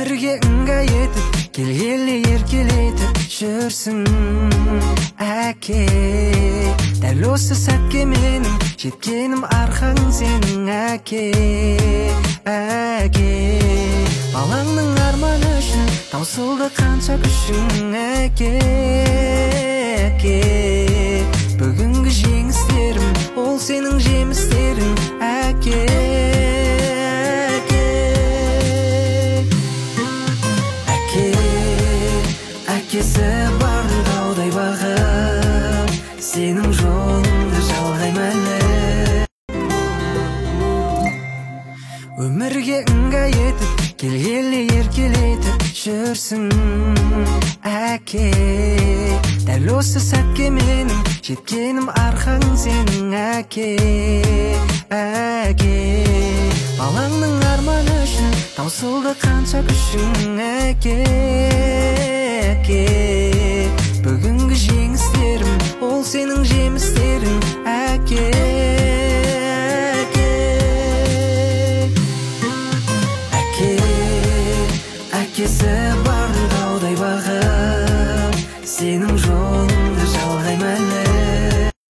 Өмірге ыңғай етіп, келгелі еркелетіп жүрсің әке. Дәл осы сәтке менің жеткенім арқаң сенің әке, әке. Балаңның арманы үшін таусылды қанша күшің әке, әке. Бүгінгі жеңістерім, ол сенің жемістерің әке, әкесі барды таудай бағып, сенің жолыңды жалғаймын әлі. Өмірге ыңғай етіп, келгелі еркелетіп жүрсің әке. Дәл осы сәтке менің жеткенім арқаң сенің әке, әке. Балаңның арманы үшін таусылды қанша күшің әке, әке. Бүгінгі жеңістерім, ол сенің жемістерің әке, әке. Әкесі барды таудай бағып, сенің жолыңды жалғаймын